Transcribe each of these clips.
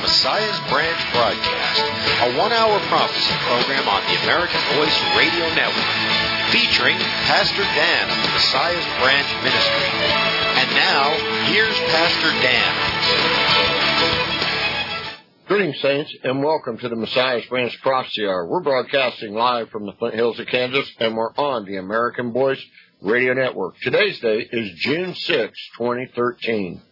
Messiah's Branch broadcast, a one-hour prophecy program on the American Voice Radio Network, featuring Pastor Dan of the Messiah's Branch Ministry. And now, here's Pastor Dan. Greetings, Saints, and welcome to the Messiah's Branch Prophecy Hour. We're broadcasting live from the Flint Hills of Kansas, and we're on the American Voice Radio Network. Today's date is June 6, 2013.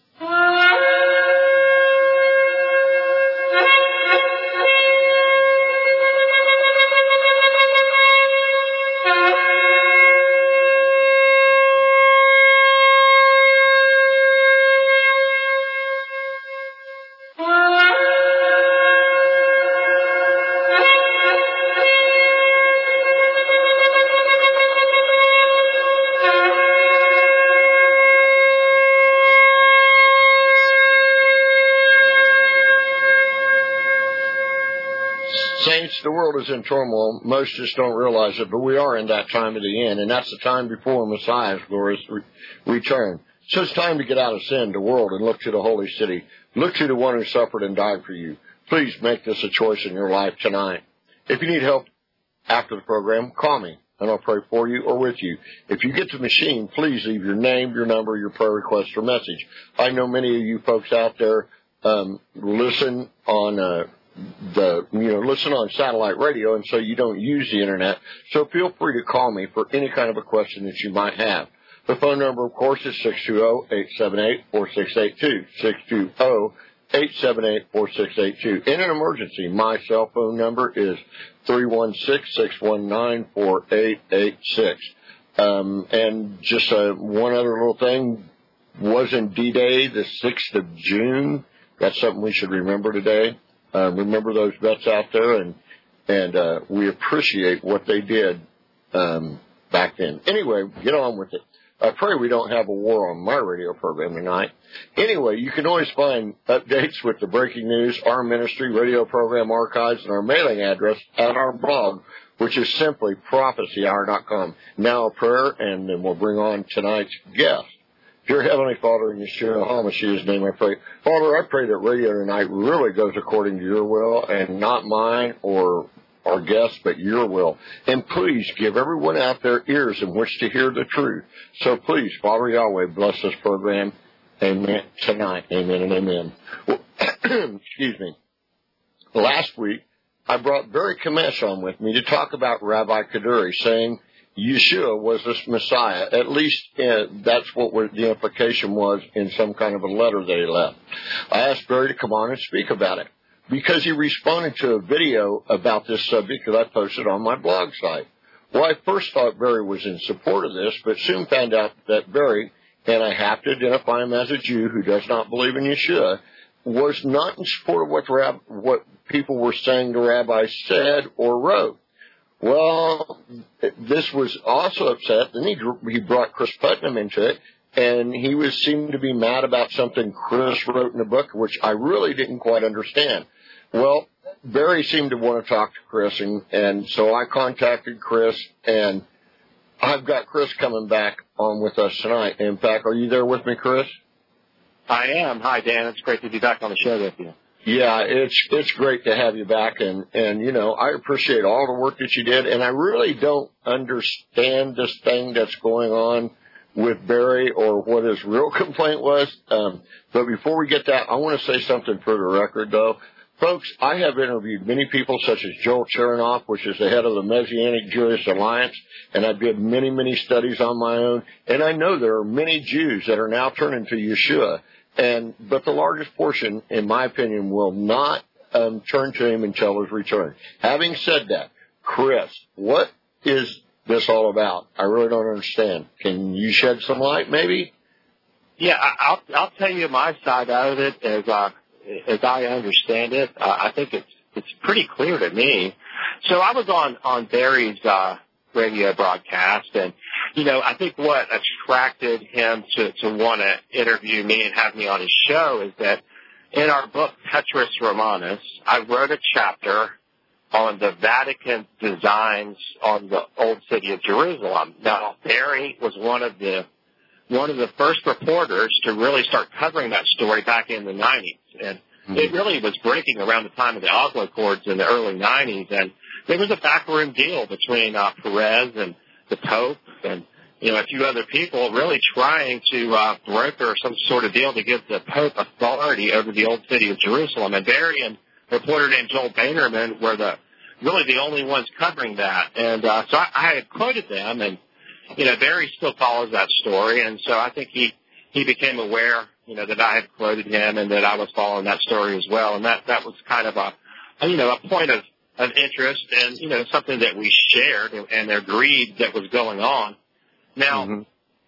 Saints, the world is in turmoil. Most just don't realize it, but we are in that time of the end, and that's the time before Messiah's glorious return. So it's time to get out of sin, the world, and look to the holy city. Look to the one who suffered and died for you. Please make this a choice in your life tonight. If you need help after the program, call me, and I'll pray for you or with you. If you get to the machine, please leave your name, your number, your prayer request, or message. I know many of you folks out there listen on listen on satellite radio, and so you don't use the internet. So feel free to call me for any kind of a question that you might have. The phone number, of course, is 620-878-4682. 620-878-4682. In an emergency, my cell phone number is 316-619-4886. And just one other little thing, wasn't D-Day the 6th of June? That's something we should remember today. Remember those vets out there, and we appreciate what they did back then. Anyway, get on with it. I pray we don't have a war on my radio program tonight. Anyway, you can always find updates with the breaking news, our ministry, radio program archives, and our mailing address at our blog, which is simply prophecyhour.com. Now a prayer, and then we'll bring on tonight's guest. Dear Heavenly Father, in Yeshua HaMashiach's name I pray. Father, I pray that radio tonight really goes according to your will and not mine or our guests, but your will. And please give everyone out there ears in which to hear the truth. So please, Father Yahweh, bless this program. Amen. Tonight. Amen and amen. Well, excuse me. Last week, I brought Barry Kamesh on with me to talk about Rabbi Kaduri, saying Yeshua was this Messiah. At least that's what the implication was in some kind of a letter that he left. I asked Barry to come on and speak about it because he responded to a video about this subject that I posted on my blog site. Well, I first thought Barry was in support of this, but soon found out that Barry, and I have to identify him as a Jew who does not believe in Yeshua, was not in support of what people were saying the rabbi said or wrote. Well, this was also upset. Then he brought Chris Putnam into it, and he seemed to be mad about something Chris wrote in the book, which I really didn't quite understand. Well, Barry seemed to want to talk to Chris, and so I contacted Chris, and I've got Chris coming back on with us tonight. In fact, are you there with me, Chris? I am. Hi, Dan. It's great to be back on the show with you. Yeah, it's great to have you back, and I appreciate all the work that you did, and I really don't understand this thing that's going on with Barry or what his real complaint was. But before we get that, I want to say something for the record, though. Folks, I have interviewed many people such as Joel Chernoff, which is the head of the Messianic Jewish Alliance, and I did many, many studies on my own, and I know there are many Jews that are now turning to Yeshua. But the largest portion, in my opinion, will not turn to him until his return. Having said that, Chris, what is this all about? I really don't understand. Can you shed some light, maybe? Yeah, I'll tell you my side of it as I understand it. I think it's pretty clear to me. So I was on Barry's radio broadcast, and I think what attracted him to want to interview me and have me on his show is that in our book, Petrus Romanus, I wrote a chapter on the Vatican designs on the old city of Jerusalem. Now, Barry was one of the first reporters to really start covering that story back in the 90s. And it really was breaking around the time of the Oslo Accords in the early 90s, and there was a backroom deal between Perez and the Pope and a few other people really trying to broker some sort of deal to give the Pope authority over the old city of Jerusalem. And Barry and a reporter named Joel Boehnerman were really the only ones covering that. And so I had quoted them, and Barry still follows that story, and so I think he became aware, that I had quoted him and that I was following that story as well. And that was kind of a point of interest and, something that we shared and agreed that was going on. Now,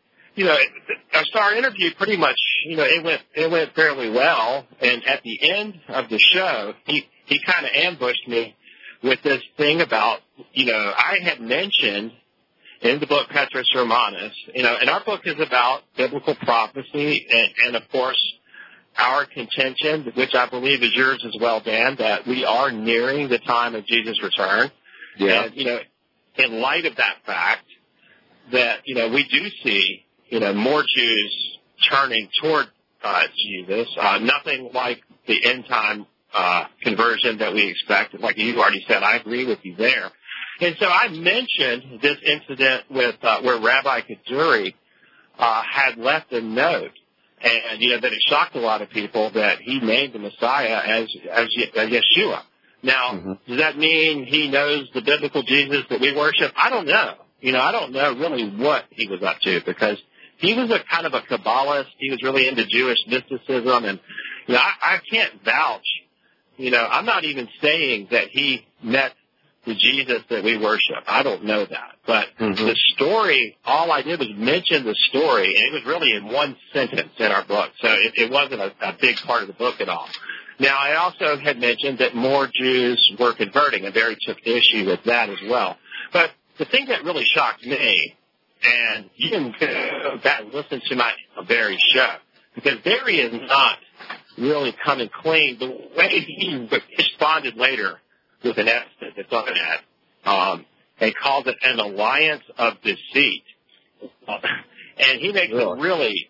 our interview pretty much, it went fairly well. And at the end of the show, he kind of ambushed me with this thing about, I had mentioned in the book Petrus Romanus, and our book is about biblical prophecy and of course, our contention, which I believe is yours as well, Dan, that we are nearing the time of Jesus' return. Yeah. And, in light of that fact, that, we do see, more Jews turning toward Jesus, nothing like the end time conversion that we expect. Like you already said, I agree with you there. And so I mentioned this incident with where Rabbi Kaduri had left a note, and that it shocked a lot of people that he named the Messiah as Yeshua. Now, does that mean he knows the biblical Jesus that we worship? I don't know. I don't know really what he was up to, because he was a kind of a Kabbalist. He was really into Jewish mysticism, and I can't vouch. I'm not even saying that he met the Jesus that we worship. I don't know that. But the story, all I did was mention the story, and it was really in one sentence in our book. So it wasn't a big part of the book at all. Now, I also had mentioned that more Jews were converting, and Barry took issue with that as well. But the thing that really shocked me, and you can go back and listen to my Barry show, because Barry is not really coming clean. The way he responded later with an estimate that's on that, and called it an alliance of deceit. And he makes some really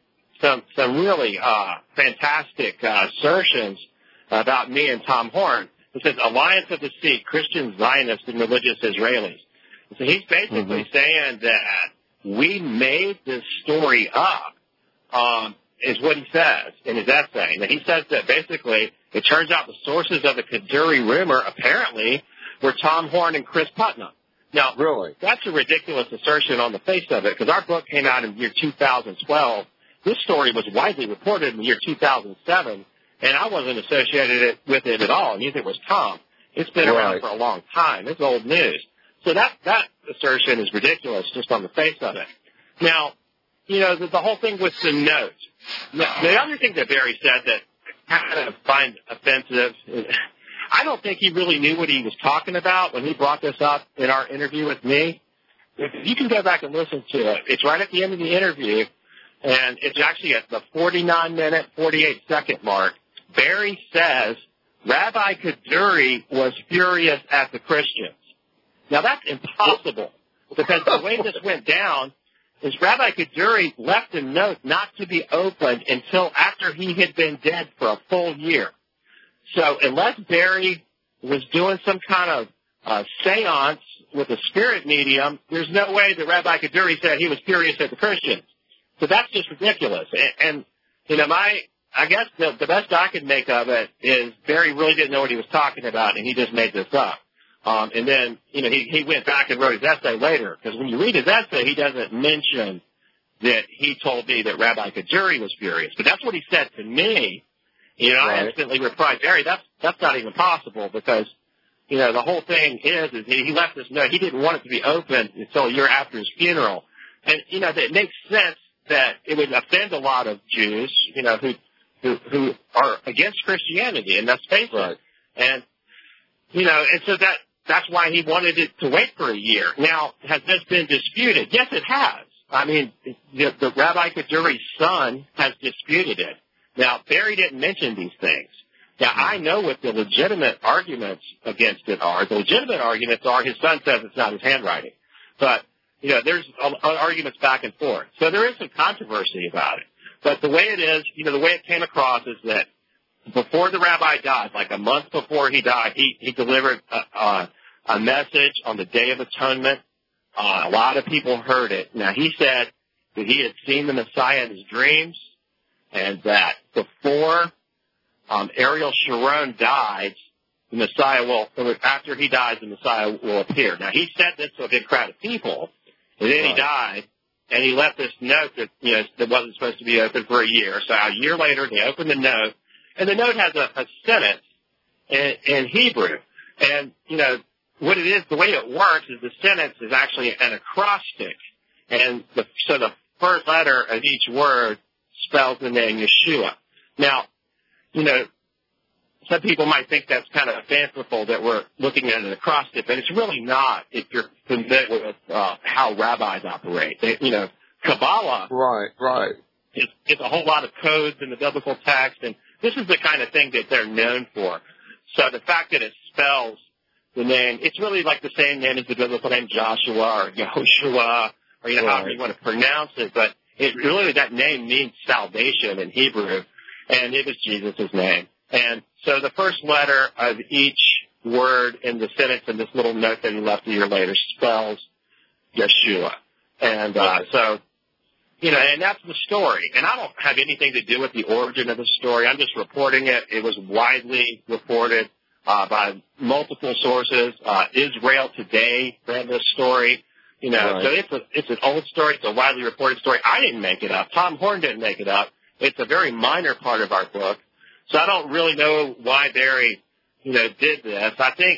fantastic assertions about me and Tom Horn. He says, alliance of deceit, Christian Zionists and religious Israelis. So he's basically saying that we made this story up, is what he says in his essay. And he says that basically it turns out the sources of the Kaduri rumor apparently were Tom Horn and Chris Putnam. Now, really, that's a ridiculous assertion on the face of it, because our book came out in the year 2012. This story was widely reported in the year 2007, and I wasn't associated with it at all. Neither was Tom. It's been around for a long time. It's old news. So that assertion is ridiculous just on the face of it. Now, the whole thing with the note. Now, the other thing that Barry said that I kind of find offensive is I don't think he really knew what he was talking about when he brought this up in our interview with me. You can go back and listen to it. It's right at the end of the interview, and it's actually at the 49-minute, 48-second mark. Barry says Rabbi Kaduri was furious at the Christians. Now, that's impossible, because the way this went down is Rabbi Kaduri left a note not to be opened until after he had been dead for a full year. So unless Barry was doing some kind of seance with a spirit medium, there's no way that Rabbi Kaduri said he was furious at the Christians. So that's just ridiculous. And I guess the best I could make of it is Barry really didn't know what he was talking about, and he just made this up. And then, he went back and wrote his essay later, because when you read his essay, he doesn't mention that he told me that Rabbi Kaduri was furious. But that's what he said to me. I instantly replied, Barry, that's not even possible, because, the whole thing is he left this note. He didn't want it to be opened until a year after his funeral. And, it makes sense that it would offend a lot of Jews, who are against Christianity, and let's face it. And, and so that's why he wanted it to wait for a year. Now, has this been disputed? Yes, it has. I mean, the Rabbi Kaduri's son has disputed it. Now, Barry didn't mention these things. Now, I know what the legitimate arguments against it are. The legitimate arguments are his son says it's not his handwriting. But, there's arguments back and forth. So there is some controversy about it. But the way it is, the way it came across is that before the rabbi died, like a month before he died, he delivered a message on the Day of Atonement. A lot of people heard it. Now, he said that he had seen the Messiah in his dreams, and that before Ariel Sharon died, the Messiah after he dies, the Messiah will appear. Now, he said this to a big crowd of people, and then he died, and he left this note that, that wasn't supposed to be open for a year. So a year later, they opened the note, and the note has a sentence in Hebrew. And, what it is, the way it works is the sentence is actually an acrostic. And so the first letter of each word spells the name Yeshua. Now, some people might think that's kind of fanciful that we're looking at an acrostic, but it's really not if you're familiar with how rabbis operate. Kabbalah. Right. It's a whole lot of codes in the biblical text, and this is the kind of thing that they're known for. So the fact that it spells the name, it's really like the same name as the biblical name Joshua or Yehoshua, or however you want to pronounce it, but it really, that name means salvation in Hebrew, and it was Jesus' name. And so the first letter of each word in the sentence in this little note that he left a year later spells Yeshua. And and that's the story. And I don't have anything to do with the origin of the story. I'm just reporting it. It was widely reported by multiple sources. Israel Today ran this story. So it's an old story. It's a widely reported story. I didn't make it up. Tom Horn didn't make it up. It's a very minor part of our book. So I don't really know why Barry, did this. I think,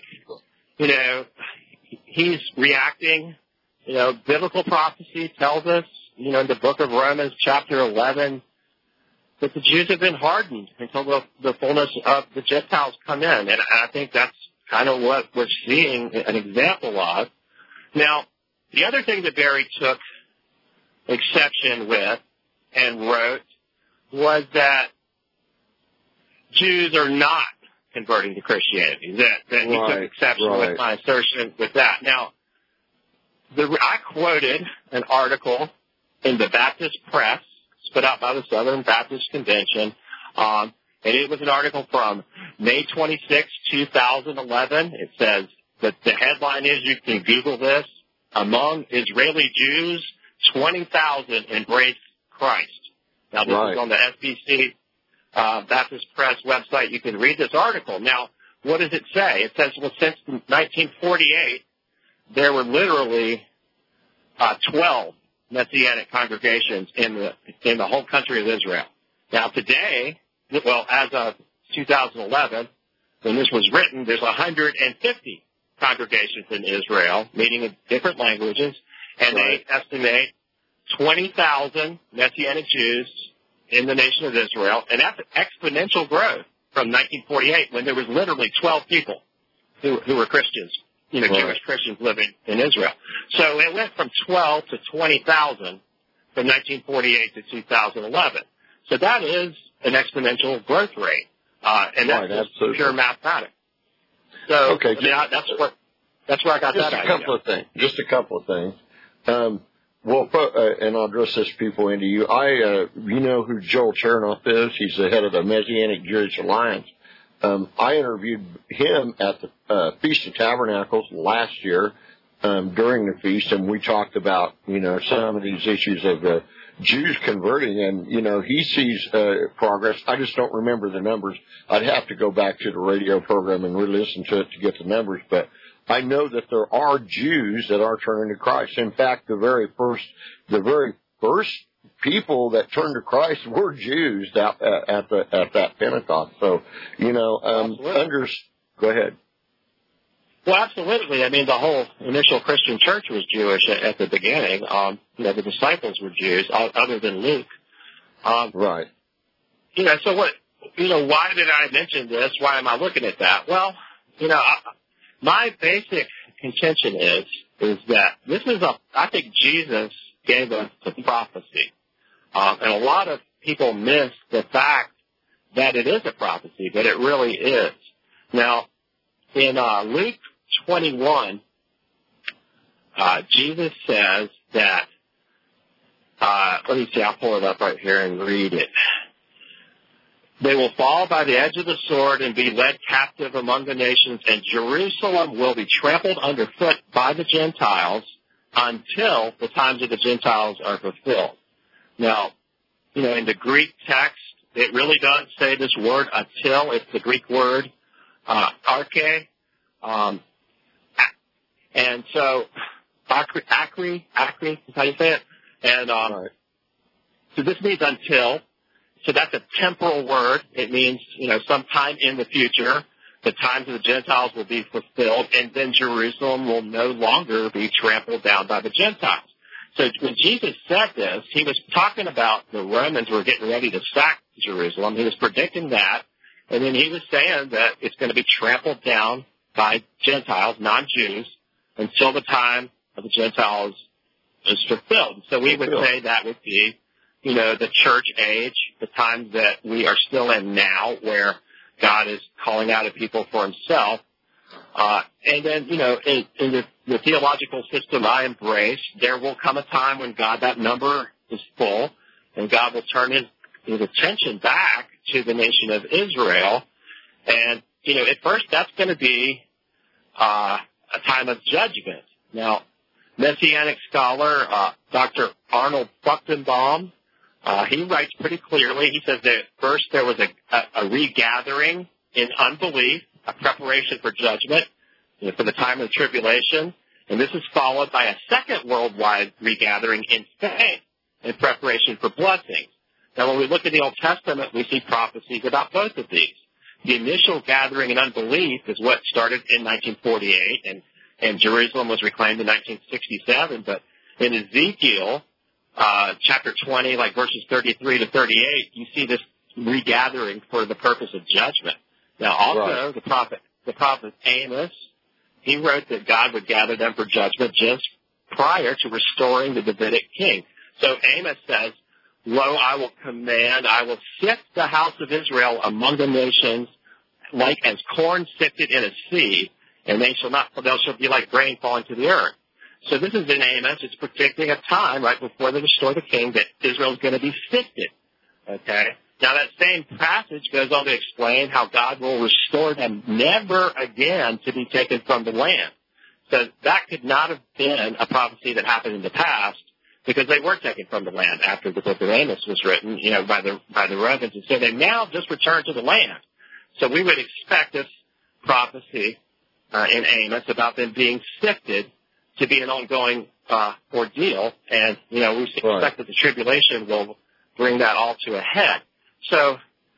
he's reacting. Biblical prophecy tells us, in the book of Romans, chapter 11, that the Jews have been hardened until the fullness of the Gentiles come in. And I think that's kind of what we're seeing an example of. Now, the other thing that Barry took exception with and wrote was that Jews are not converting to Christianity. That he took exception with my assertion with that. Now, I quoted an article in the Baptist Press, put out by the Southern Baptist Convention, and it was an article from May 26, 2011. It says that the headline is, you can Google this, among Israeli Jews, 20,000 embrace Christ. Now, this is on the SBC Baptist Press website. You can read this article. Now, what does it say? It says, since 1948, there were literally 12 Messianic congregations in the whole country of Israel. Now, today, as of 2011, when this was written, there's 150 congregations in Israel, meaning in different languages, and they estimate 20,000 Messianic Jews in the nation of Israel, and that's exponential growth from 1948, when there was literally 12 people who were Christians, Jewish Christians living in Israel. So it went from 12 to 20,000 from 1948 to 2011. So that is an exponential growth rate, and that's pure mathematics. So that's where I got that idea. Just a couple of things. And I'll address this people into you. You know who Joel Chernoff is? He's the head of the Messianic Jewish Alliance. I interviewed him at the Feast of Tabernacles last year during the feast, and we talked about, some of these issues of the Jews converting, and, he sees progress. I just don't remember the numbers. I'd have to go back to the radio program and re-listen to it to get the numbers, but I know that there are Jews that are turning to Christ. In fact, the very first people that turned to Christ were Jews at that Pentecost. So, go ahead. Well, absolutely. I mean, the whole initial Christian church was Jewish at the beginning. The disciples were Jews, other than Luke. Right. So what? Why did I mention this? Why am I looking at that? Well, my basic contention is that this is I think Jesus gave us the prophecy. And a lot of people miss the fact that it is a prophecy, but it really is. Now, in Luke 21, Jesus says that, let me see, I'll pull it up right here and read it. They will fall by the edge of the sword and be led captive among the nations, and Jerusalem will be trampled underfoot by the Gentiles until the times of the Gentiles are fulfilled. Now, in the Greek text, it really doesn't say this word until. It's the Greek word arche. And so, acri is how you say it. And right. So this means until. So that's a temporal word. It means, sometime in the future, the times of the Gentiles will be fulfilled, and then Jerusalem will no longer be trampled down by the Gentiles. So when Jesus said this, he was talking about the Romans were getting ready to sack Jerusalem. He was predicting that, and then he was saying that it's going to be trampled down by Gentiles, non-Jews, until the time of the Gentiles is fulfilled. So we would say that would be, the church age, the time that we are still in now, where God is calling out a people for himself. And then, in the theological system I embrace, there will come a time when that number is full, and God will turn his attention back to the nation of Israel. And, at first that's going to be a time of judgment. Now, Messianic scholar Dr. Arnold Buchtenbaum, he writes pretty clearly. He says that first there was a regathering in unbelief, a preparation for judgment, for the time of the tribulation, and this is followed by a second worldwide regathering in faith in preparation for blessings. Now, when we look at the Old Testament, we see prophecies about both of these. The initial gathering in unbelief is what started in 1948, and Jerusalem was reclaimed in 1967. But in Ezekiel chapter 20, like verses 33 to 38, you see this regathering for the purpose of judgment. Now, also, the prophet Amos, he wrote that God would gather them for judgment just prior to restoring the Davidic king. So Amos says, "Lo, I will sift the house of Israel among the nations like as corn sifted in a sieve, and they shall be like grain falling to the earth." So this is in Amos. It's predicting a time right before they restore the king that Israel is going to be sifted. Okay? Now that same passage goes on to explain how God will restore them never again to be taken from the land. So that could not have been a prophecy that happened in the past, because they were taken from the land after the book of Amos was written, by the Romans. And so they now just returned to the land. So we would expect this prophecy in Amos about them being sifted to be an ongoing ordeal. And, we expect that the tribulation will bring that all to a head. So,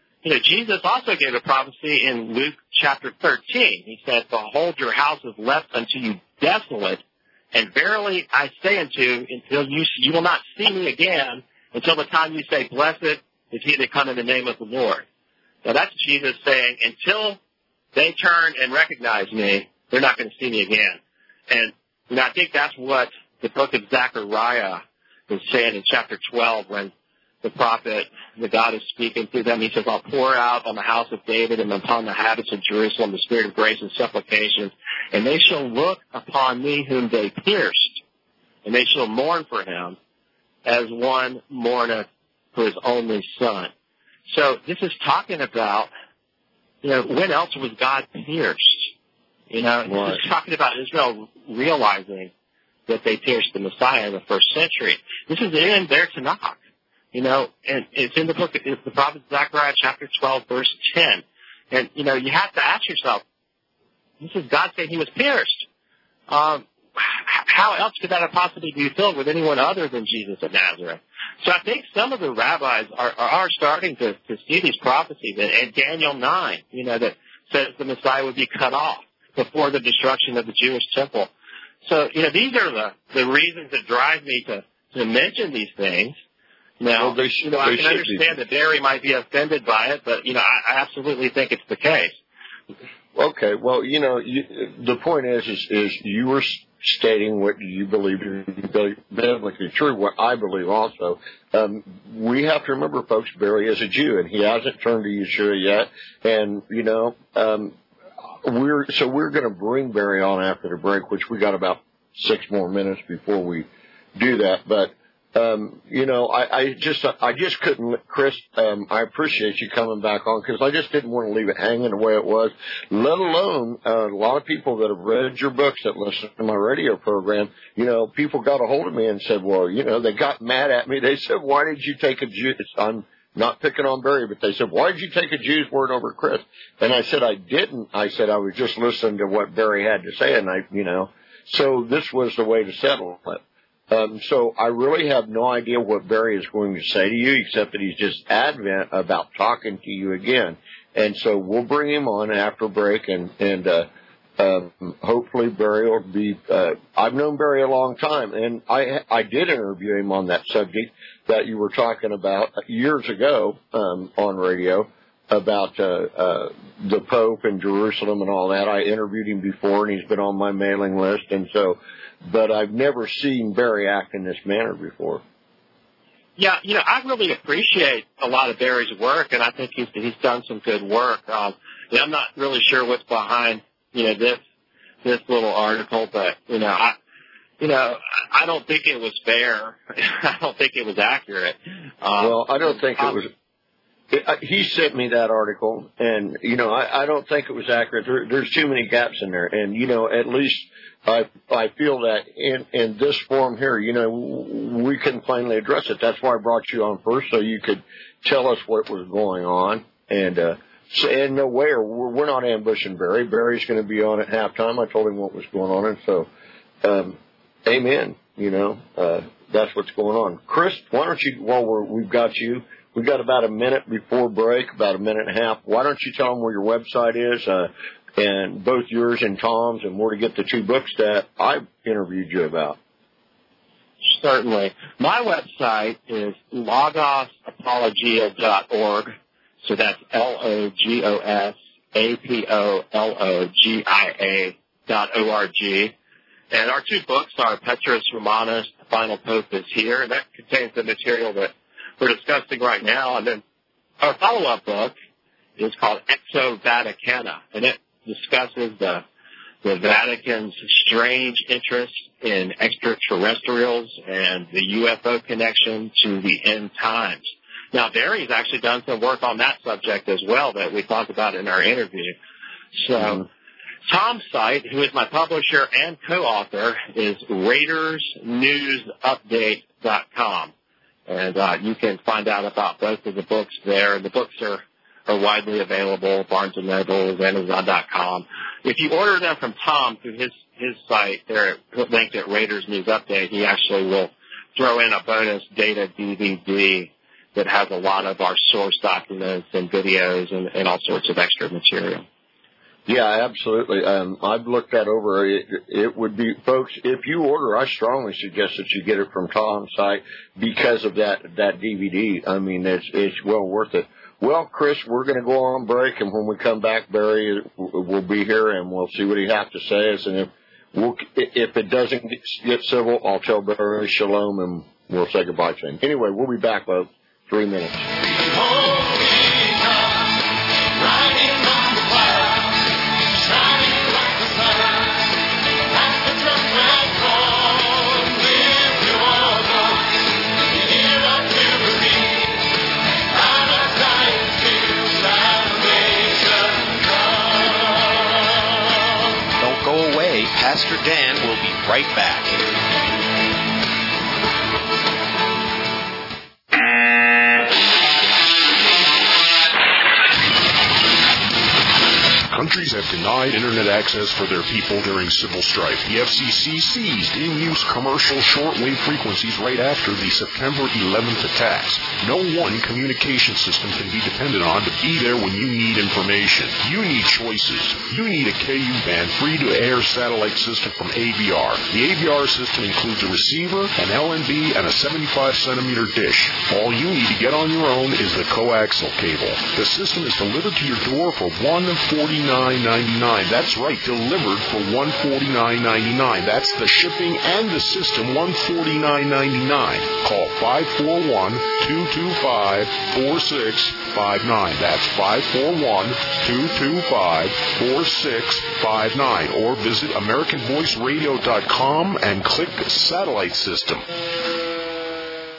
Jesus also gave a prophecy in Luke chapter 13. He said, "Behold, your house is left unto you desolate, and verily I say unto you, until you will not see me again, until the time you say, Blessed is he that come in the name of the Lord." Now that's Jesus saying, until they turn and recognize me, they're not going to see me again. And I think that's what the book of Zechariah is saying in chapter 12, when the prophet, the God is speaking through them. He says, "I'll pour out on the house of David and upon the habits of Jerusalem the spirit of grace and supplication, and they shall look upon me whom they pierced, and they shall mourn for him as one mourneth for his only son." So this is talking about, when else was God pierced? This is talking about Israel realizing that they pierced the Messiah in the first century. This is in their Tanakh. And it's in the book, it's the prophet Zechariah chapter 12, verse 10. And, you have to ask yourself, this is God saying he was pierced. How else could that have possibly be filled with anyone other than Jesus of Nazareth? So I think some of the rabbis are starting to see these prophecies. And Daniel 9, that says the Messiah would be cut off before the destruction of the Jewish temple. So, these are the reasons that drive me to mention these things. Now, I can understand that Barry might be offended by it, but, I absolutely think it's the case. Okay, well, the point is you were stating what you believe is biblically true, what I believe also. We have to remember, folks, Barry is a Jew, and he hasn't turned to Yeshua yet, and, we're going to bring Barry on after the break, which we got about 6 more minutes before we do that, but I just couldn't, Chris, I appreciate you coming back on because I just didn't want to leave it hanging the way it was, let alone a lot of people that have read your books that listen to my radio program, people got a hold of me and said, well, they got mad at me. They said, why did you take a Jew? I'm not picking on Barry, but they said, why did you take a Jew's word over Chris? And I said, I didn't. I said, I was just listening to what Barry had to say. And so this was the way to settle it. So I really have no idea what Barry is going to say to you, except that he's just adamant about talking to you again. And so we'll bring him on after break, and hopefully Barry will be. I've known Barry a long time, and I did interview him on that subject that you were talking about years ago on radio about the Pope and Jerusalem and all that. I interviewed him before, and he's been on my mailing list, and so. But I've never seen Barry act in this manner before. Yeah, I really appreciate a lot of Barry's work, and I think he's done some good work. I'm not really sure what's behind this little article, but I don't think it was fair. I don't think it was accurate. Well, I don't think it was. He sent me that article, and I don't think it was accurate. There's too many gaps in there, and at least I feel that in this forum here, we can finally address it. That's why I brought you on first, so you could tell us what was going on, and no way, we're not ambushing Barry. Barry's going to be on at halftime. I told him what was going on, and so amen. That's what's going on. Chris, why don't you? We've got you. We've got about a minute before break, about a minute and a half. Why don't you tell them where your website is, and both yours and Tom's, and where to get the two books that I interviewed you about? Certainly. My website is logosapologia.org. So that's LOGOSAPOLOGIA.org. And our two books are Petrus Romanus, The Final Pope is Here, and that contains the material that we're discussing right now. And then our follow-up book is called Exo Vaticana, and it discusses the Vatican's strange interest in extraterrestrials and the UFO connection to the end times. Now, Barry's actually done some work on that subject as well that we talked about in our interview. So Tom's site, who is my publisher and co-author, is RaidersNewsUpdate.com. And you can find out about both of the books there. The books are widely available, Barnes & Noble, Amazon.com. If you order them from Tom through his site, they're linked at Raiders News Update. He actually will throw in a bonus data DVD that has a lot of our source documents and videos and all sorts of extra material. Yeah, absolutely. I've looked that over. It would be, folks, if you order, I strongly suggest that you get it from Tom's site because of that DVD. I mean, it's well worth it. Well, Chris, we're going to go on break, and when we come back, Barry will be here, and we'll see what he has to say. And if it doesn't get civil, I'll tell Barry shalom, and we'll say goodbye to him. Anyway, we'll be back about 3 minutes. Pastor Dan will be right back. Countries have denied Internet access for their people during civil strife. The FCC seized in-use commercial shortwave frequencies right after the September 11th attacks. No one communication system can be depended on to be there when you need information. You need choices. You need a KU-band free-to-air satellite system from AVR. The AVR system includes a receiver, an LNB, and a 75-centimeter dish. All you need to get on your own is the coaxial cable. The system is delivered to your door for $149.99. That's right, delivered for $149.99. That's the shipping and the system, $149.99. Call 541-225-4659. That's 541-225-4659. Or visit AmericanVoiceRadio.com and click Satellite System.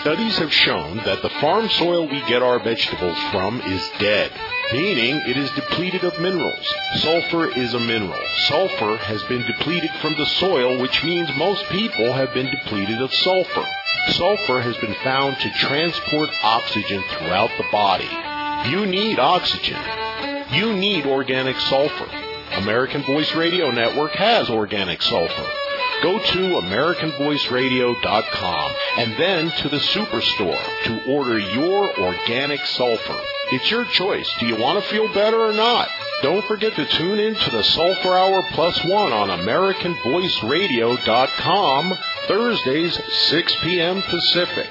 Studies have shown that the farm soil we get our vegetables from is dead, meaning it is depleted of minerals. Sulfur is a mineral. Sulfur has been depleted from the soil, which means most people have been depleted of sulfur. Sulfur has been found to transport oxygen throughout the body. You need oxygen. You need organic sulfur. American Voice Radio Network has organic sulfur. Go to AmericanVoiceRadio.com and then to the Superstore to order your organic sulfur. It's your choice. Do you want to feel better or not? Don't forget to tune in to the Sulfur Hour +1 on AmericanVoiceRadio.com, Thursdays, 6 p.m. Pacific.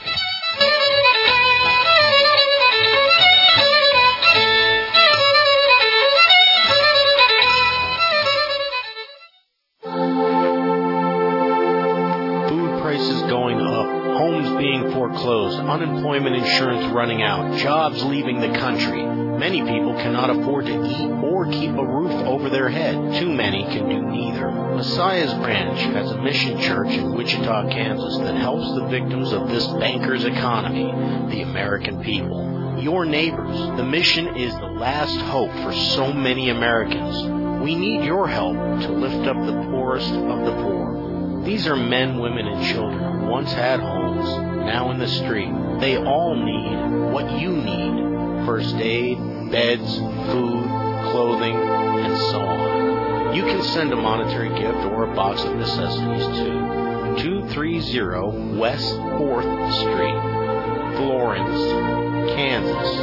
Foreclosed, unemployment insurance running out, jobs leaving the country. Many people cannot afford to eat or keep a roof over their head. Too many can do neither. Messiah's Branch has a mission church in Wichita, Kansas that helps the victims of this banker's economy, the American people. Your neighbors. The mission is the last hope for so many Americans. We need your help to lift up the poorest of the poor. These are men, women, and children who once had homes, now in the street. They all need what you need. First aid, beds, food, clothing, and so on. You can send a monetary gift or a box of necessities to 230 West 4th Street, Florence, Kansas,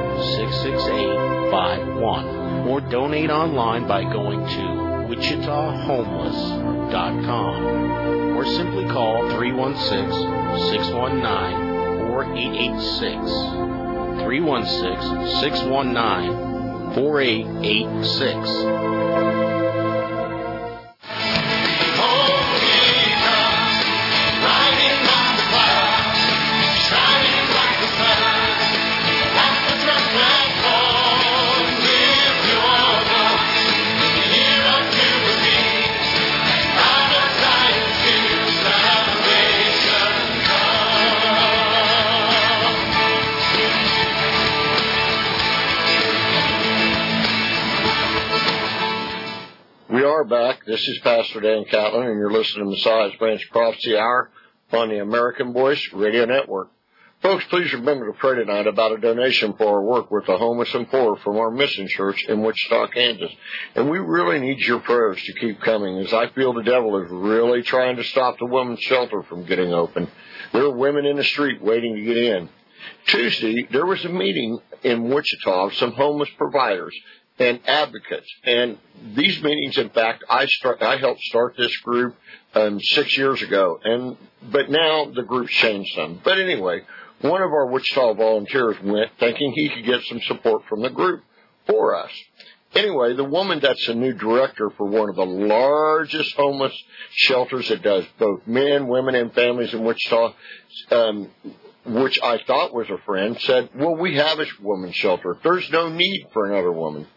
66851. Or donate online by going to WichitaHomeless.com. Or simply call 316-619-4886. 316-619-4886. Back. This is Pastor Dan Catlin, and you're listening to Messiah's Branch Prophecy Hour on the American Voice Radio Network. Folks, please remember to pray tonight about a donation for our work with the homeless and poor from our mission church in Wichita, Kansas. And we really need your prayers to keep coming, as I feel the devil is really trying to stop the women's shelter from getting open. There are women in the street waiting to get in. Tuesday, there was a meeting in Wichita of some homeless providers and advocates. And these meetings, in fact, I helped start this group 6 years ago, but now the group's changed some. But anyway, one of our Wichita volunteers went thinking he could get some support from the group for us. Anyway, the woman that's the new director for one of the largest homeless shelters that does both men, women, and families in Wichita, which I thought was a friend, said, well, we have a women's shelter. There's no need for another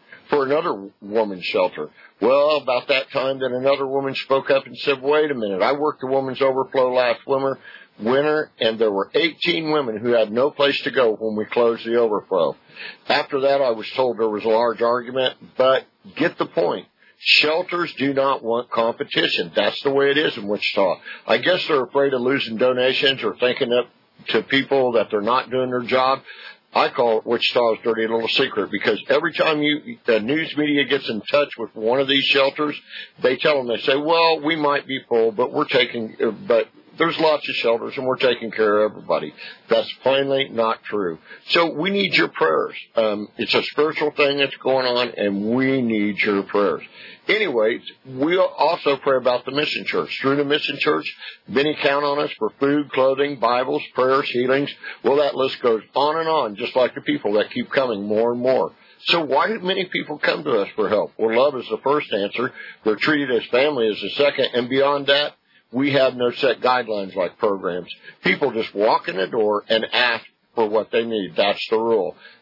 woman's shelter. Well, about that time, then another woman spoke up and said, wait a minute, I worked the women's overflow last winter, and there were 18 women who had no place to go when we closed the overflow. After that, I was told there was a large argument, but get the point. Shelters do not want competition. That's the way it is in Wichita. I guess they're afraid of losing donations or thinking up to people that they're not doing their job. I call it Wichita's dirty little secret, because every time the news media gets in touch with one of these shelters, they tell them, they say, well, we might be full, but there's lots of shelters and we're taking care of everybody. That's plainly not true. So we need your prayers. It's a spiritual thing that's going on, and we need your prayers. Anyway, we also pray about the mission church. Through the mission church, many count on us for food, clothing, Bibles, prayers, healings. Well, that list goes on and on, just like the people that keep coming more and more. So why do many people come to us for help? Well, love is the first answer. They're treated as family as the second. And beyond that, we have no set guidelines like programs. People just walk in the door and ask for what they need. That's the rule.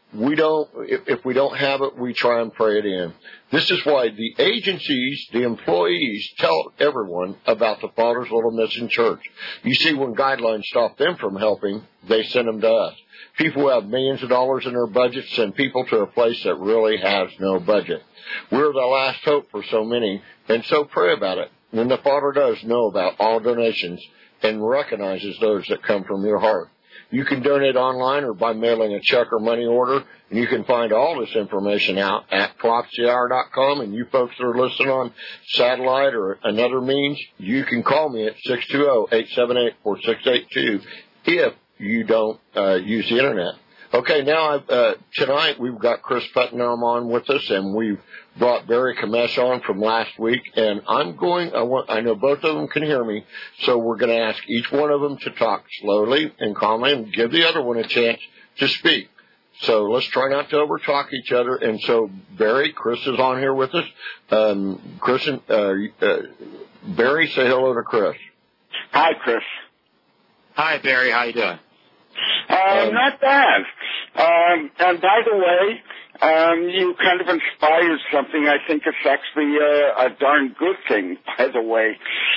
if we don't have it, we try and pray it in. This is why the agencies, the employees, tell everyone about the Father's Little Mission Church. You see, when guidelines stop them from helping, they send them to us. People who have millions of dollars in their budget send people to a place that really has no budget. We're the last hope for so many, and so pray about it. And the Father does know about all donations and recognizes those that come from your heart. You can donate online or by mailing a check or money order, and you can find all this information out at prophecyhour.com. And you folks that are listening on satellite or another means, you can call me at 620-878-4682 if you don't use the Internet. Okay, now tonight we've got Chris Putnam on with us, and we've brought Barry Kamesh on from last week, and I know both of them can hear me, so we're going to ask each one of them to talk slowly and calmly and give the other one a chance to speak. So let's try not to overtalk each other. And so, Barry, Chris is on here with us. Barry, say hello to Chris. Hi, Chris. Hi, Barry. How you doing? Not bad. And by the way, you kind of inspired something. I think it's actually a darn good thing, by the way.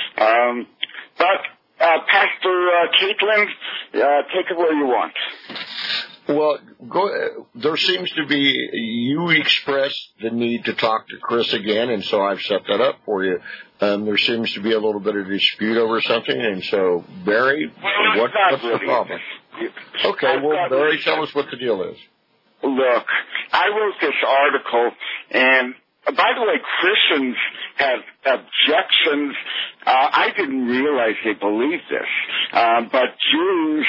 But Pastor Caitlin, take it where you want. Well, there seems to be, you expressed the need to talk to Chris again, and so I've set that up for you. There seems to be a little bit of dispute over something, and so, Barry, what's the problem? Okay, well, Barry, tell us what the deal is. Look, I wrote this article, and by the way, Christians have objections. I didn't realize they believed this, but Jews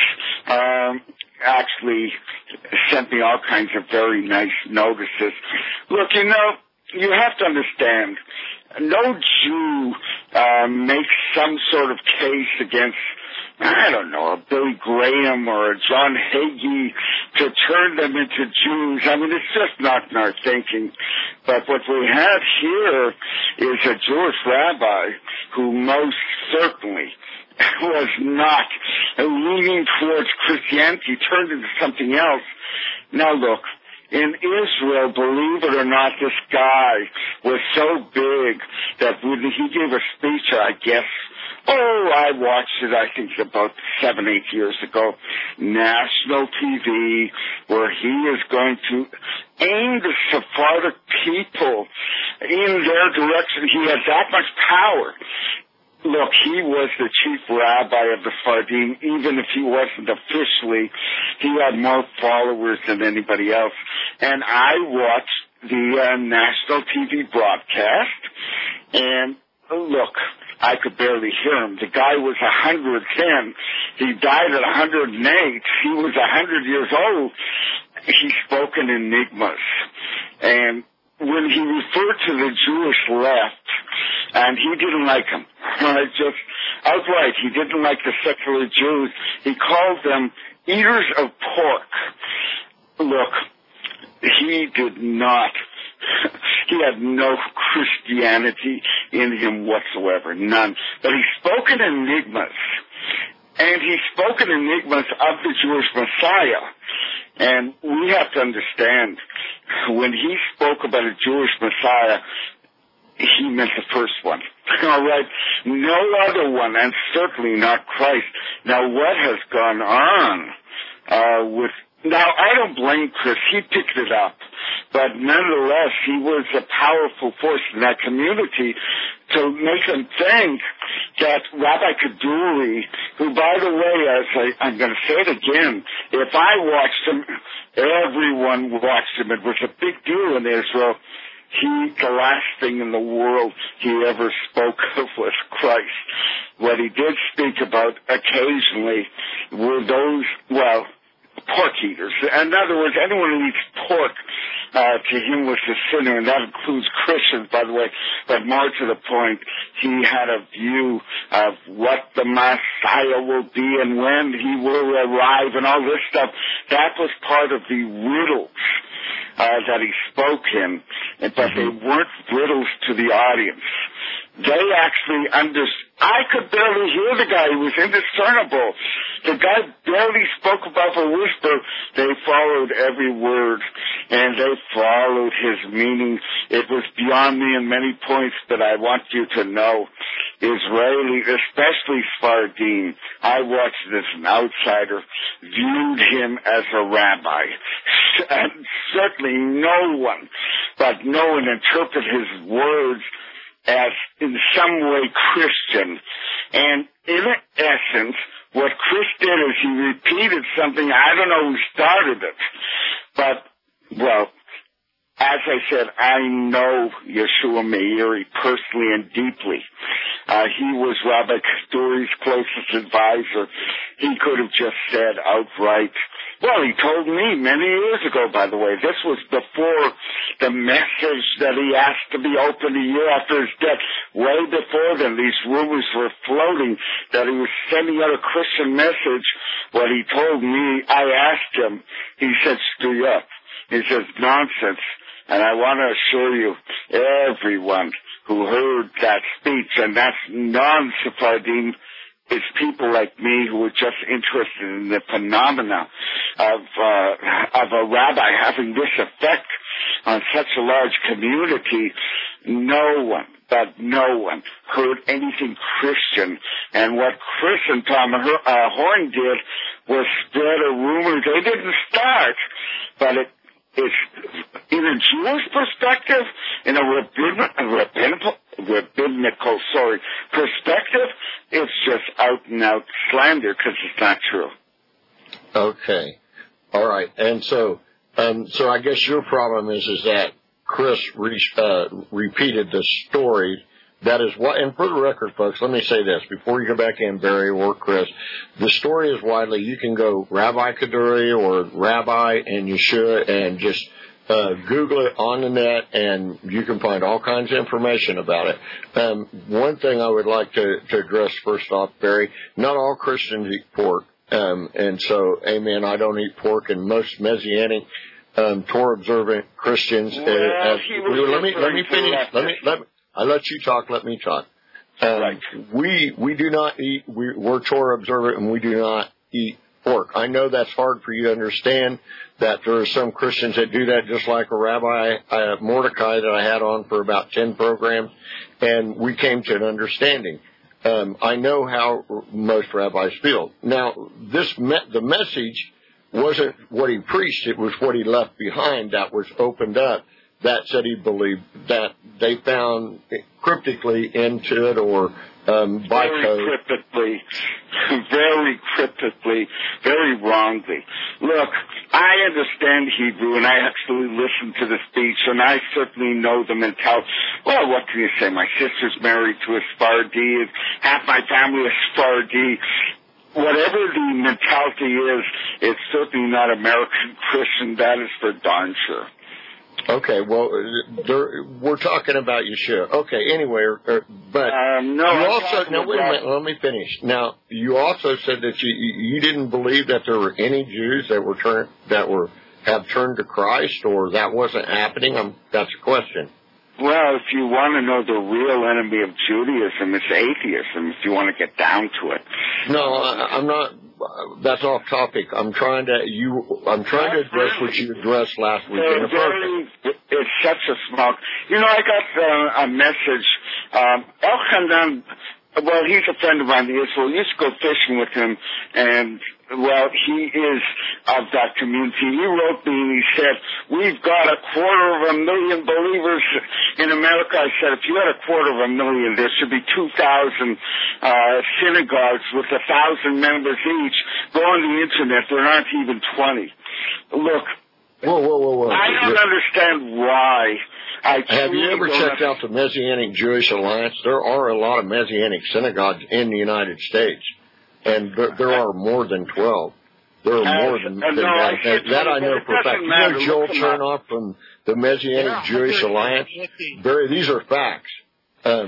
actually sent me all kinds of very nice notices. Look, you have to understand, no Jew makes some sort of case against, I don't know, a Billy Graham or a John Hagee to turn them into Jews. I mean, it's just not in our thinking. But what we have here is a Jewish rabbi who most certainly was not leaning towards Christianity, turned into something else. Now look, in Israel, believe it or not, this guy was so big that when he gave a speech, I guess, I watched it, I think about 7-8 years ago, national TV, where he is going to aim the Sephardic people in their direction. He had that much power. Look, he was the chief rabbi of the Sephardim. Even if he wasn't officially, he had more followers than anybody else. And I watched the national TV broadcast, and look, I could barely hear him. The guy was 110. He died at 108. He was 100 years old. He spoke in enigmas. And when he referred to the Jewish left, and he didn't like them, just outright, he didn't like the secular Jews. He called them eaters of pork. Look, he did not. He had no Christianity in him whatsoever, none. But he spoke in enigmas, and he spoke in enigmas of the Jewish Messiah. And we have to understand, when he spoke about a Jewish Messiah, he meant the first one. All right? No other one, and certainly not Christ. Now, what has gone on with... Now, I don't blame Chris. He picked it up. But nonetheless, he was a powerful force in that community to make them think that Rabbi Kaduri, who, by the way, I'm going to say it again, if I watched him, everyone watched him. It was a big deal in Israel. The last thing in the world he ever spoke of was Christ. What he did speak about occasionally were those, pork eaters. In other words, anyone who eats pork to him was a sinner, and that includes Christians, by the way. But more to the point, he had a view of what the Messiah will be and when he will arrive and all this stuff. That was part of the riddles that he spoke in, but they weren't riddles to the audience. They actually I could barely hear the guy. He was indiscernible. The guy barely spoke above a whisper. They followed every word, and they followed his meaning. It was beyond me in many points, but I want you to know, Israeli, especially Sfaradim, I watched as an outsider, viewed him as a rabbi. And certainly no one interpreted his words as in some way Christian. And in essence, what Chris did is he repeated something. I don't know who started it, but, well, as I said, I know Yeshua Meiri personally and deeply. He was Rabbi Kaduri's closest advisor. He could have just said outright, well, he told me many years ago, by the way. This was before the message that he asked to be opened a year after his death. Way before then, these rumors were floating that he was sending out a Christian message. What he told me, I asked him, he said, "Stuyot." He says, nonsense. And I want to assure you, everyone who heard that speech, and that's non-Sephardim, it's people like me who are just interested in the phenomena of a rabbi having this effect on such a large community. No one heard anything Christian. And what Chris and Tom Horn did was spread a rumor. They didn't start, but it's in a Jewish perspective, in a rabbinical perspective, it's just out and out slander because it's not true. Okay. All right. And so I guess your problem is that Chris repeated the story. That is what, and for the record, folks, let me say this before you go back in, Barry or Chris. The story is widely. You can go Rabbi Kaduri or Rabbi and Yeshua and just Google it on the net, and you can find all kinds of information about it. One thing I would like to address first off, Barry, not all Christians eat pork, and so, amen, I don't eat pork, and most Messianic Torah observant Christians. Let me finish. I let you talk. Let me talk. Right. We do not eat. We're Torah observant, and we do not eat pork. I know that's hard for you to understand. That there are some Christians that do that, just like a Rabbi Mordecai that I had on for about 10 programs, and we came to an understanding. I know how most rabbis feel. Now, the message wasn't what he preached; it was what he left behind that was opened up. That said, he believed that they found cryptically into it or by code. Very cryptically, very wrongly. Look, I understand Hebrew, and I actually listened to the speech, and I certainly know the mentality. Well, what can you say? My sister's married to a Sephardi, and half my family is Sephardi. Whatever the mentality is, it's certainly not American Christian. That is for darn sure. Okay, well, we're talking about Yeshua. Okay, anyway, but no, you also wait a minute. Let me finish. Now, you also said that you didn't believe that there were any Jews that have turned to Christ, or that wasn't happening. That's a question. Well, if you want to know the real enemy of Judaism, it's atheism. If you want to get down to it. No, I'm not. That's off topic. I'm trying to address what you addressed last week. It's such a small. I got a message. Elchanan, well, he's a friend of mine in Israel. I used to go fishing with him, and well, he is of that community. He wrote me and he said, "We've got 250,000 believers in America." I said, "If you had 250,000, there should be 2,000 synagogues with 1,000 members each. Go on the internet. There aren't even 20. Look, whoa. I don't understand why. Have you ever checked out the Messianic Jewish Alliance? There are a lot of Messianic synagogues in the United States. And there are more than 12. There are more than that. That I know for a fact. You know Joel Chernoff from the Messianic Jewish Alliance? These are facts. As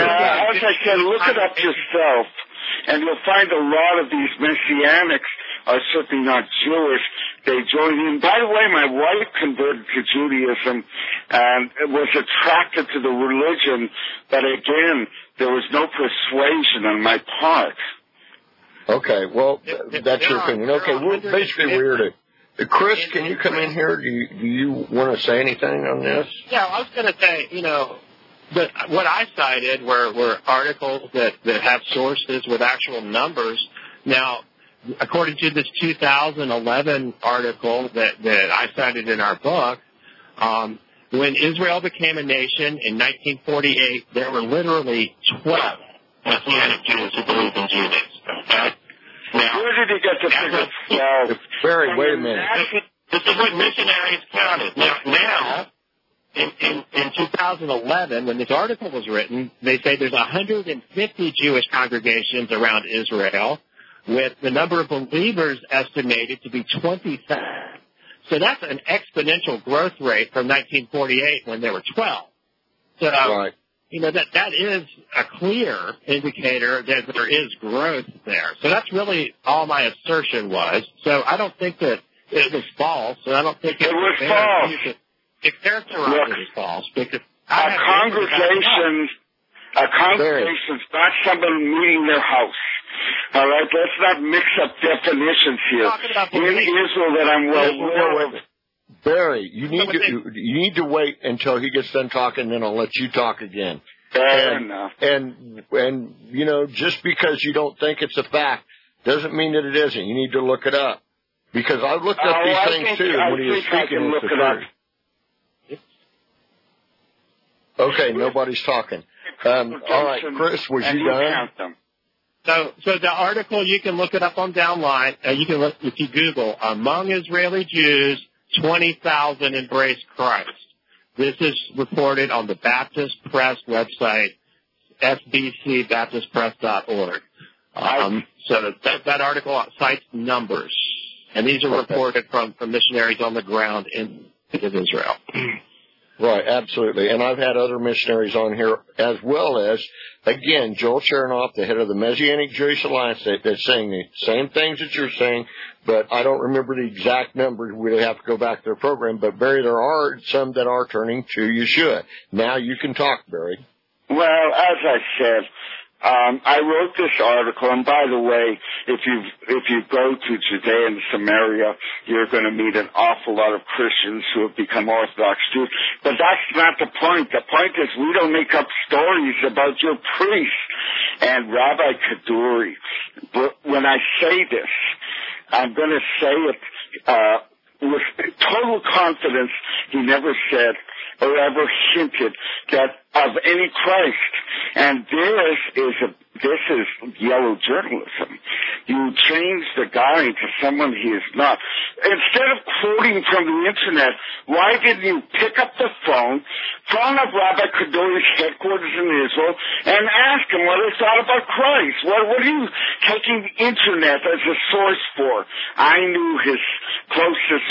I said, look it up yourself, and you'll find a lot of these Messianics are certainly not Jewish. They join in. By the way, my wife converted to Judaism and was attracted to the religion, but again, there was no persuasion on my part. Okay, well, that's your opinion. Okay, we're basically weird. Chris, can you come in here? Do you want to say anything on this? Yeah, I was going to say, what I cited were articles that have sources with actual numbers. Now, according to this 2011 article that I cited in our book, when Israel became a nation in 1948, there were literally 12 Messianic Jews who believed in Jesus. Okay? Now, where did he get the figure 12? Barry, wait a minute. This is what missionaries counted. Now, in 2011, when this article was written, they say there's 150 Jewish congregations around Israel, with the number of believers estimated to be 20,000. So that's an exponential growth rate from 1948 when there were 12. So, right. That is a clear indicator that there is growth there. So that's really all my assertion was. So I don't think that it was false, and I don't think it was false. It characterized it as false because a congregation's not someone meeting their house. All right, let's not mix up definitions here. In Israel, that I'm well aware of. Barry, you need to wait until he gets done talking, then I'll let you talk again. Fair enough. And just because you don't think it's a fact doesn't mean that it isn't. You need to look it up. Because I've looked up these things too, and when he was speaking, look it up. Okay, nobody's talking. All right, Chris, was you done? So the article, you can look it up on Downline. You can look, if you Google, among Israeli Jews, 20,000 embrace Christ. This is reported on the Baptist Press website, sbcbaptistpress.org. So that article cites numbers, and these are reported from missionaries on the ground in Israel. Right, absolutely. And I've had other missionaries on here, as well as, again, Joel Chernoff, the head of the Messianic Jewish Alliance, that's saying the same things that you're saying, but I don't remember the exact numbers. We'd have to go back to their program. But, Barry, there are some that are turning to Yeshua. Now you can talk, Barry. Well, as I said, I wrote this article, and by the way, if you go to Judea and Samaria, you're going to meet an awful lot of Christians who have become Orthodox Jews. But that's not the point. The point is we don't make up stories about your priest. And Rabbi Kaduri, when I say this, I'm going to say it with total confidence. He never said or ever hinted that of any Christ. And this is yellow journalism. You change the guy to someone he is not. Instead of quoting from the internet, why didn't you pick up the phone up Rabbi Kaduri's headquarters in Israel and ask him what he thought about Christ? What are you taking the internet as a source for? I knew his closest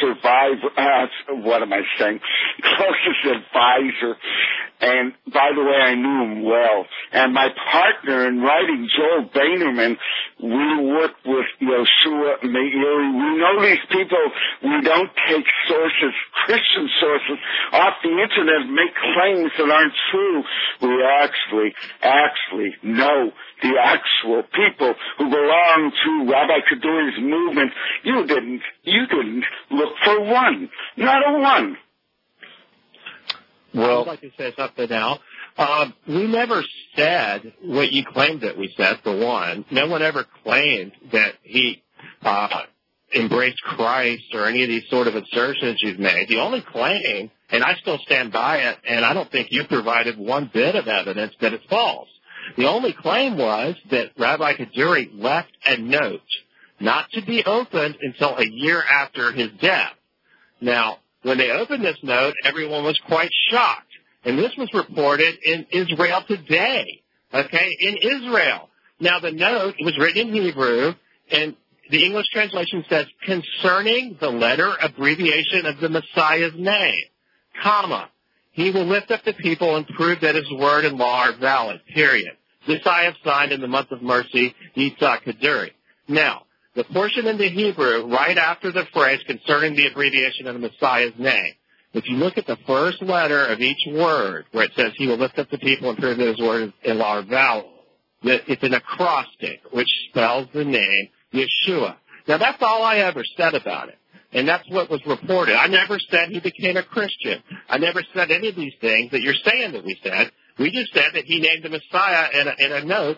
closest advisor. And by the way, I knew him well. And my partner in writing, Joel Bainerman, we worked with Yoshua Meiri. We know these people. We don't take sources, Christian sources, off the internet and make claims that aren't true. We actually know the actual people who belong to Rabbi Kaduri's movement. You didn't look for one. Not a one. Well, I would like to say something now. We never said what you claimed that we said, for one. No one ever claimed that he embraced Christ or any of these sort of assertions you've made. The only claim, and I still stand by it, and I don't think you provided one bit of evidence that it's false. The only claim was that Rabbi Kaduri left a note not to be opened until a year after his death. Now, when they opened this note, everyone was quite shocked. And this was reported in Israel Today, okay, in Israel. Now, the note was written in Hebrew, and the English translation says, concerning the letter abbreviation of the Messiah's name, comma, he will lift up the people and prove that his word and law are valid, period. This I have signed in the month of mercy, Yitzhak Kaduri. Now, the portion in the Hebrew right after the phrase concerning the abbreviation of the Messiah's name, if you look at the first letter of each word where it says he will lift up the people and prove that his word and law are valid, It's an acrostic, which spells the name Yeshua. Now, that's all I ever said about it. And that's what was reported. I never said he became a Christian. I never said any of these things that you're saying that we said. We just said that he named the Messiah in a note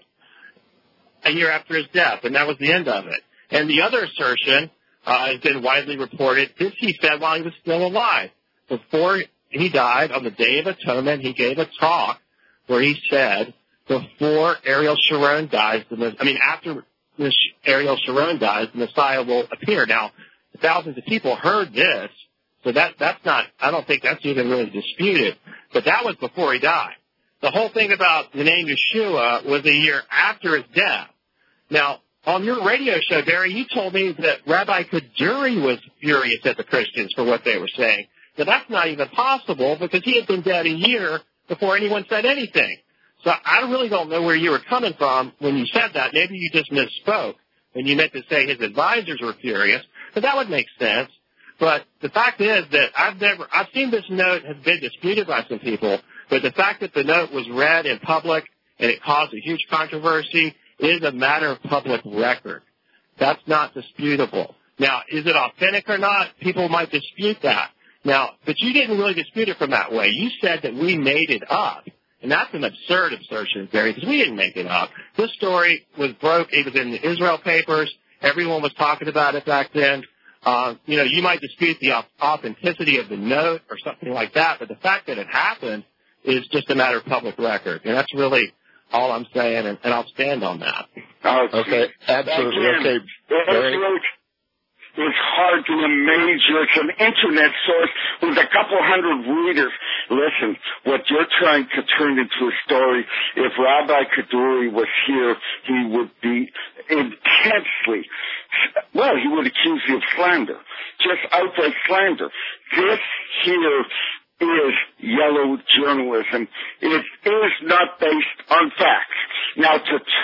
a year after his death, and that was the end of it. And the other assertion has been widely reported. This he said while he was still alive. Before he died, on the Day of Atonement, he gave a talk where he said, before Ariel Sharon dies, after Ariel Sharon dies, the Messiah will appear. Now, thousands of people heard this, so that's not, I don't think that's even really disputed, but that was before he died. The whole thing about the name Yeshua was a year after his death. Now, on your radio show, Barry, you told me that Rabbi Kaduri was furious at the Christians for what they were saying. Now, that's not even possible because he had been dead a year before anyone said anything. So I really don't know where you were coming from when you said that. Maybe you just misspoke and you meant to say his advisors were furious, but that would make sense. But the fact is that I've seen this note has been disputed by some people, but the fact that the note was read in public and it caused a huge controversy is a matter of public record. That's not disputable. Now, is it authentic or not? People might dispute that. Now, but you didn't really dispute it from that way. You said that we made it up. And that's an absurd assertion, Barry, because we didn't make it up. This story was broke. It was in the Israel papers. Everyone was talking about it back then. You might dispute the authenticity of the note or something like that, but the fact that it happened is just a matter of public record. And that's really all I'm saying, and I'll stand on that. Okay, absolutely. Okay, Barry. It's hard to imagine. It's an internet source with a couple hundred readers. Listen, what you're trying to turn into a story, if Rabbi Kaduri was here, he would be intensely, he would accuse you of slander. Just outright slander. This here is yellow journalism. It is not based on facts. Now,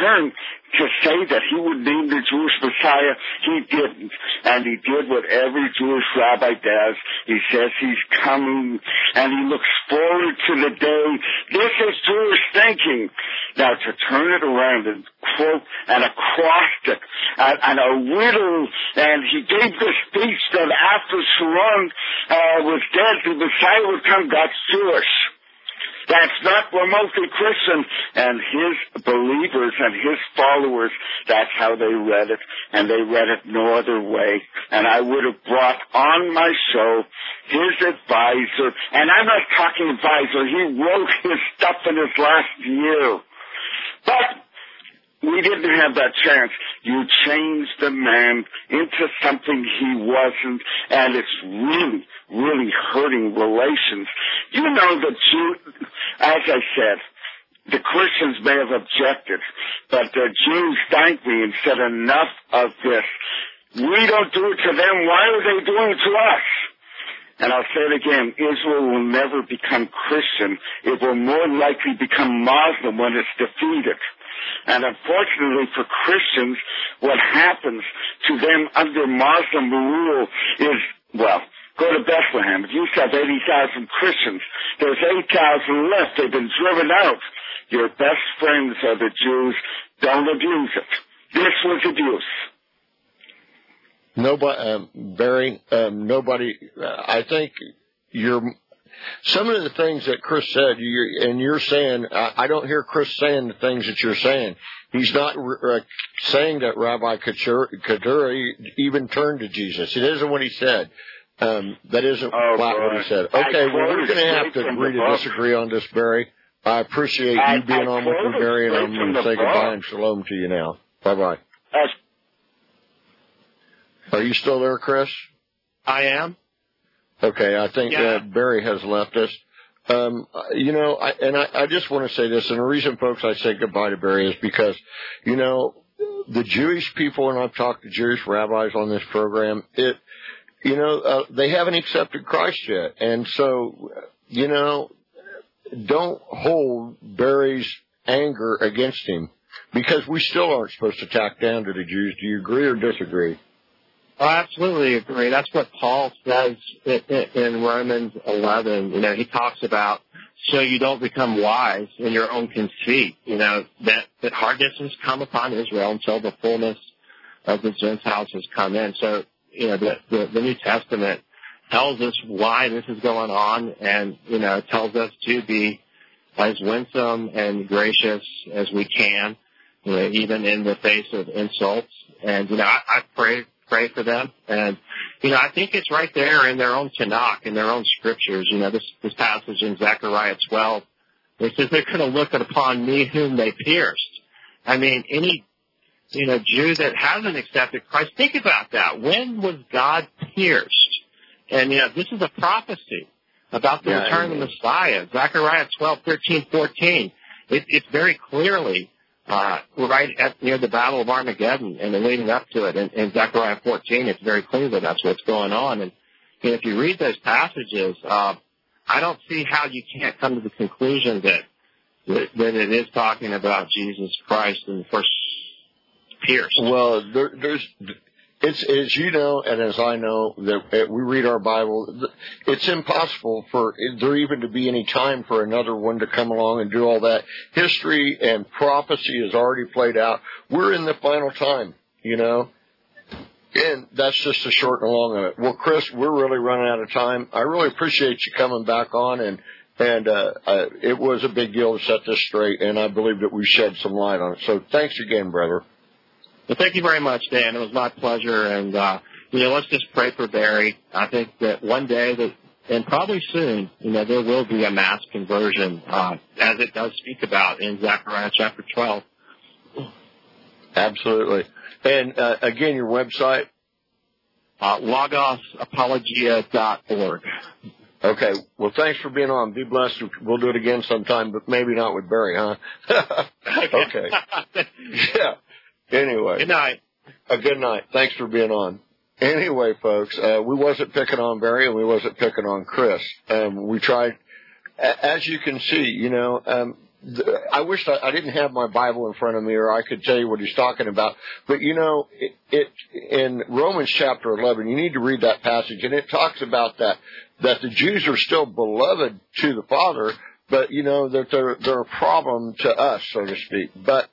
to say that he would name the Jewish Messiah, he didn't. And he did what every Jewish rabbi does. He says he's coming, and he looks forward to the day. This is Jewish thinking. Now, to turn it around and quote an acrostic and a riddle, and he gave this speech that after Sharon was dead, the Messiah would come. That's Jewish. That's not remotely Christian. And his believers and his followers, that's how they read it. And they read it no other way. And I would have brought on my show his advisor. And I'm not talking advisor. He wrote his stuff in his last year. But we didn't have that chance. You changed the man into something he wasn't, and it's really, really hurting relations. You know that as I said, the Christians may have objected, but the Jews thanked me and said, enough of this. We don't do it to them. Why are they doing it to us? And I'll say it again, Israel will never become Christian. It will more likely become Muslim when it's defeated. And unfortunately for Christians, what happens to them under Muslim rule is, go to Bethlehem. If you have 80,000 Christians, there's 8,000 left. They've been driven out. Your best friends are the Jews. Don't abuse it. This was abuse. Nobody, Barry, nobody, I think some of the things that Chris said, you're saying, I don't hear Chris saying the things that you're saying. He's not saying that Rabbi Kaduri even turned to Jesus. It isn't what he said. That isn't flat what he said. Okay, we're going to have to agree to disagree on this, Barry. I appreciate you being on with me, Barry, and I'm going to say goodbye and shalom to you now. Bye-bye. Are you still there, Chris? I am. Okay, I think Barry has left us. I just want to say this, and the reason, folks, I say goodbye to Barry is because, the Jewish people, and I've talked to Jewish rabbis on this program, they haven't accepted Christ yet. And so, don't hold Barry's anger against him, because we still aren't supposed to tack down to the Jews. Do you agree or disagree? I absolutely agree. That's what Paul says in Romans 11. He talks about so you don't become wise in your own conceit, that hardness has come upon Israel until the fullness of the Gentiles has come in. So, the New Testament tells us why this is going on, and, it tells us to be as winsome and gracious as we can, even in the face of insults. And, I pray for them. And, I think it's right there in their own Tanakh, in their own scriptures. This passage in Zechariah 12, it says they're going to look upon me whom they pierced. I mean, any, Jew that hasn't accepted Christ, think about that. When was God pierced? And, this is a prophecy about the return of the Messiah. Zechariah 12, 13, 14. It's very clearly right near the Battle of Armageddon and leading up to it. In Zechariah 14, it's very clear that that's what's going on. And if you read those passages, I don't see how you can't come to the conclusion that it is talking about Jesus Christ and the first pierced. Well, it's as you know and as I know that we read our Bible, it's impossible for there even to be any time for another one to come along and do all that. History and prophecy is already played out. We're in the final time, and that's just the short and long of it. Well, Chris, we're really running out of time. I really appreciate you coming back on, and it was a big deal to set this straight, and I believe that we shed some light on it. So thanks again, brother. Well, thank you very much, Dan. It was my pleasure. And, let's just pray for Barry. I think that one day, and probably soon, there will be a mass conversion, as it does speak about in Zechariah chapter 12. Absolutely. And, again, your website? LogosApologia.org. Okay. Well, thanks for being on. Be blessed. We'll do it again sometime, but maybe not with Barry, huh? Okay. Yeah. Anyway. Good night. Good night. Thanks for being on. Anyway, folks, we wasn't picking on Barry and we wasn't picking on Chris. We tried, as you can see, I wish I didn't have my Bible in front of me or I could tell you what he's talking about. But, in Romans chapter 11, you need to read that passage, and it talks about that the Jews are still beloved to the Father, but, that they're a problem to us, so to speak. But,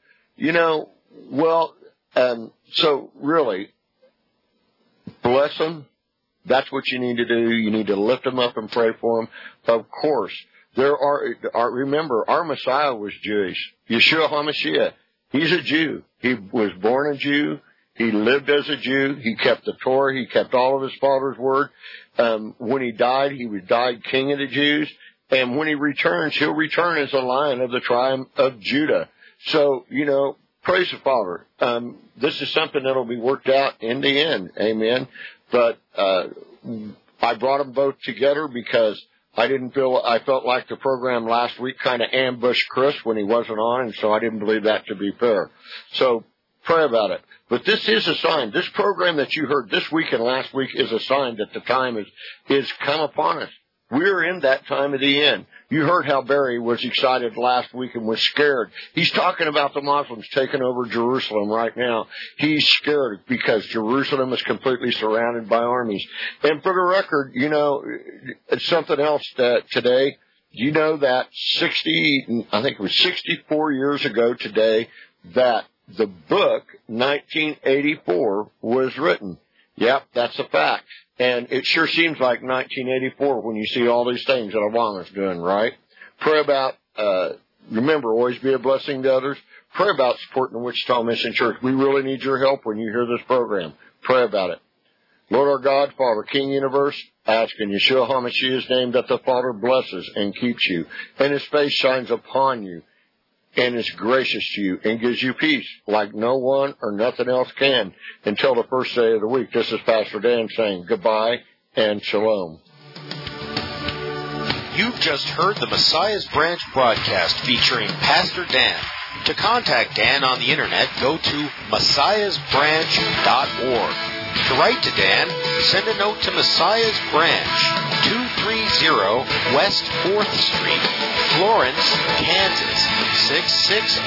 so really, bless them. That's what you need to do. You need to lift them up and pray for them. Of course, remember, our Messiah was Jewish. Yeshua HaMashiach. He's a Jew. He was born a Jew. He lived as a Jew. He kept the Torah. He kept all of his Father's word. When he died, he died King of the Jews. And when he returns, he'll return as a Lion of the tribe of Judah. So, praise the Father. This is something that'll be worked out in the end. Amen. But I brought them both together because I felt like the program last week kind of ambushed Chris when he wasn't on, and so I didn't believe that to be fair. So pray about it. But this is a sign. This program that you heard this week and last week is a sign that the time is come upon us. We're in that time of the end. You heard how Barry was excited last week and was scared. He's talking about the Muslims taking over Jerusalem right now. He's scared because Jerusalem is completely surrounded by armies. And for the record, it's something else that today, that 64 years ago today, that the book 1984 was written. Yep, that's a fact. And it sure seems like 1984 when you see all these things that Obama's doing, right? Pray about, remember, always be a blessing to others. Pray about supporting the Wichita Mission Church. We really need your help when you hear this program. Pray about it. Lord our God, Father, King Universe, ask in Yeshua HaMashiach's name that the Father blesses and keeps you, and his face shines upon you, and is gracious to you, and gives you peace like no one or nothing else can until the first day of the week. This is Pastor Dan saying goodbye and shalom. You've just heard the Messiah's Branch broadcast featuring Pastor Dan. To contact Dan on the internet, go to messiahsbranch.org. To write to Dan, send a note to Messiah's Branch, 230 West 4th Street, Florence, Kansas,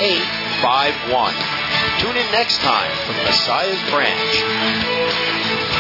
66851. Tune in next time for Messiah's Branch.